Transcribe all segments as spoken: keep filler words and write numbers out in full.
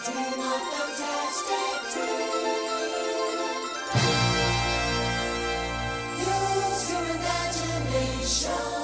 Dream a fantastic dream. Use your imagination.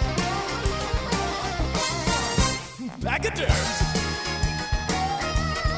Bag of terms.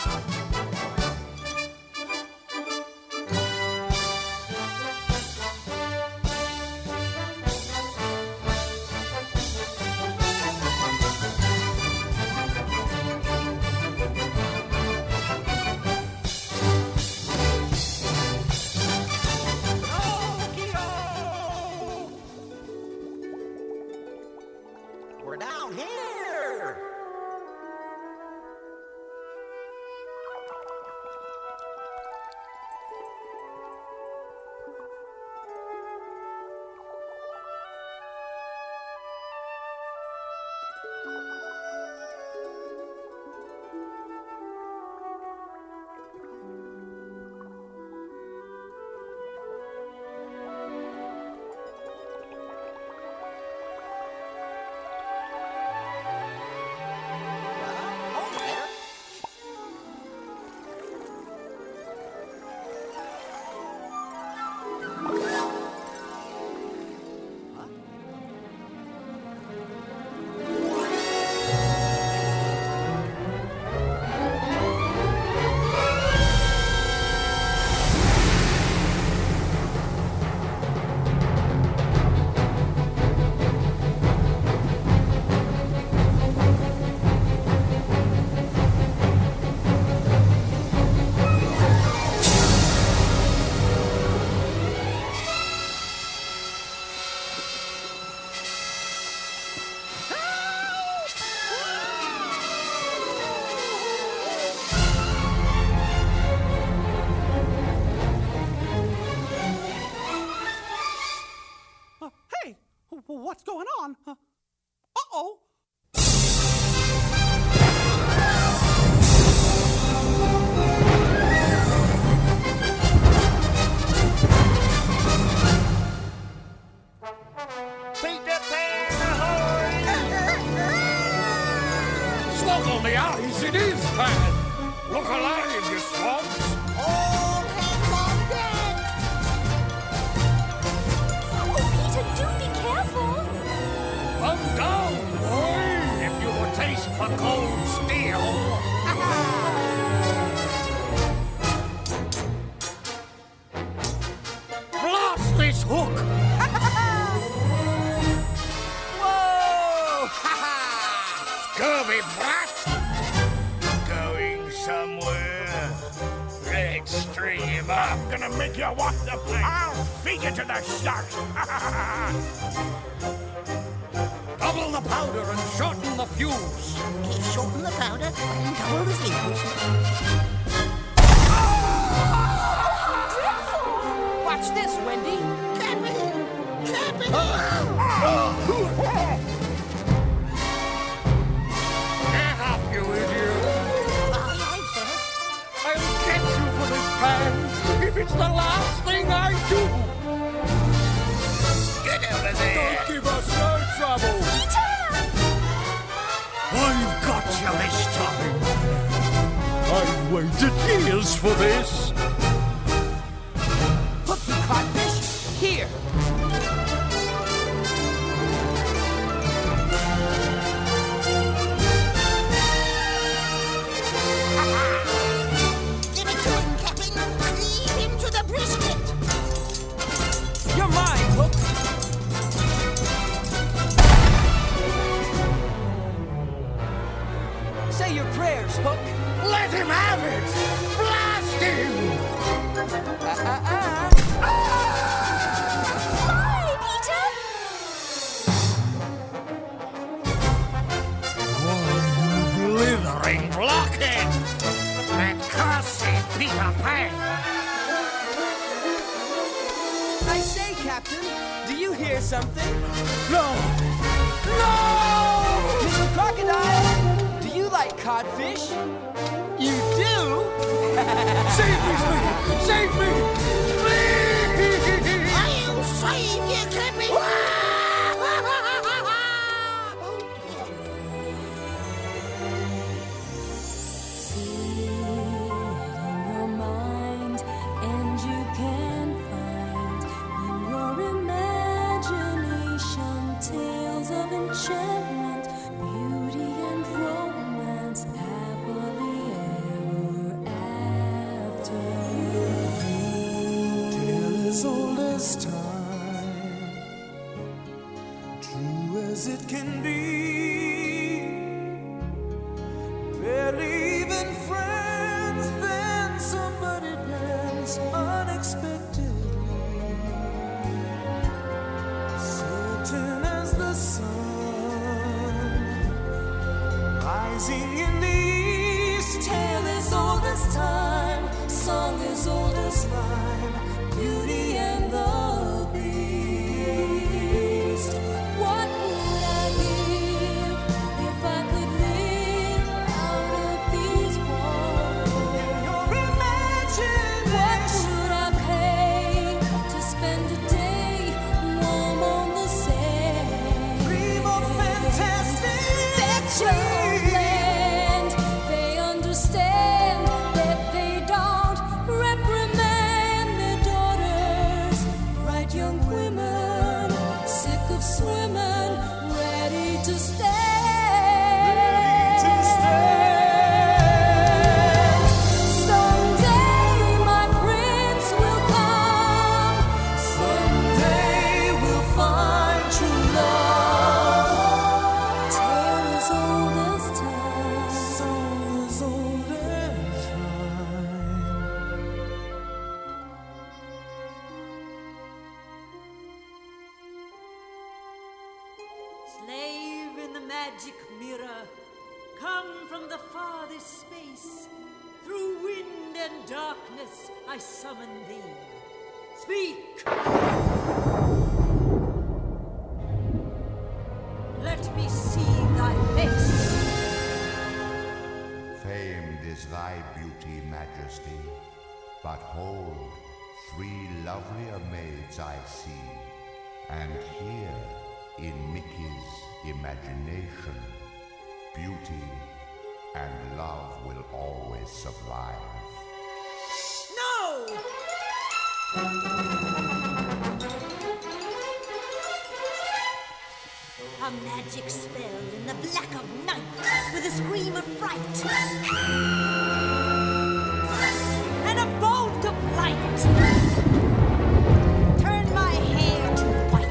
We're down here! What's going on? Uh, uh-oh. Peter Pan, ahoy! Smoke on the eyes, it is Pan! Look alive, you swabs! All hands on deck! Oh, Peter, do be careful! I'm down, boy! If you will taste for cold steel! Blast this hook! Whoa! Scurvy brat! Going somewhere? Let's string him up. I'm gonna make you walk the plank. I'll feed you to the sharks. Double the powder and shorten the fuse. Okay, shorten the powder and double the fuse. Watch this, Wendy. Captain! Captain! Get up, you idiot! Aye, aye, sir. I'll get you for this pan if it's the last thing I do. Get over there! Don't give us no trouble. I've got you this time. I've waited years for this. Hook, you codfish. Here. Give it to him, Captain. Lead him to the brisket. You're mine, Hook. Say your prayers, Hook. Let him have it! Blast him! Uh-uh-uh. Fly, Peter! One blithering blockhead! That cursed Peter Pan! I say, Captain, do you hear something? No! No! Mister Crocodile, do you like codfish? You do? Save me, please! Save me! Please! I'll save you, Captain. See it in your mind, and you can find in your imagination tales of enchantment, beauty and romance, happily ever can be. Barely even friends, then somebody dies unexpectedly. Certain as the sun rising in the east. Tale as old as time, song as old as rhyme, Beauty and the Beast. What would I give if I could live out of these walls? Your imagination. What would I pay to spend a day warm on the sand? Dream of fantastic Land, they understand that they don't reprimand their daughters. Bright young women, sick of swimming, ready to stand. to stand. Someday my prince will come. Someday we'll find true love. Tale as old as time. Song as old as rhyme. Slave in the magic mirror, come from the farthest space. Through wind and darkness I summon thee. Speak! Let me see thy face. Famed is thy beauty, majesty, but hold, three lovelier maids I see, and here, in Mickey's imagination, beauty and love will always survive. No! A magic spell in the black of night with a scream of fright and a bolt of light. Turn my hair to white.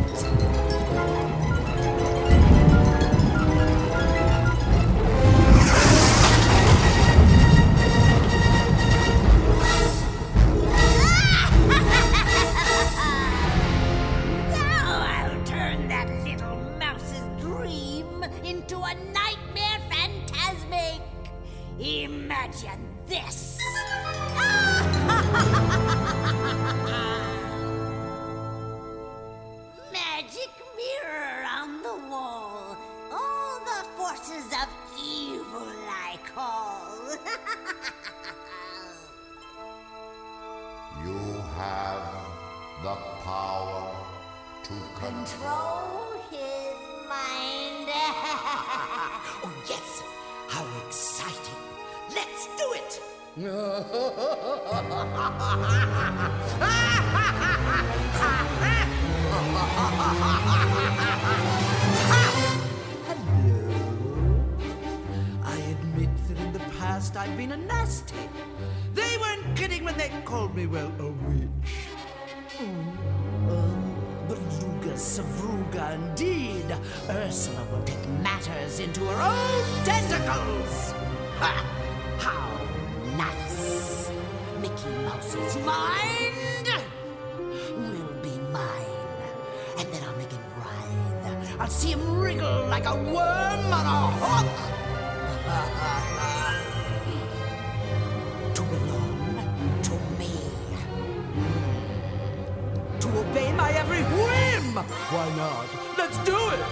Now I'll turn that little mouse's dream into a nightmare phantasmic. Imagine this. Magic mirror on the wall. All the forces of evil I call. You have the power to control. Control his mind. Oh, yes. How exciting. Let's do it. I admit that in the past I've been a nasty. They weren't kidding when they called me, well, a witch. Mm. Uh, Beluga Savruga, indeed. Ursula will take matters into her own tentacles. Ha! How nice. Mickey Mouse's mind will be mine. And then I'll make him writhe. I'll see him wriggle like a worm on a hook. To belong to me. To obey my every whim. Why not? Let's do it.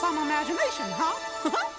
some imagination, huh?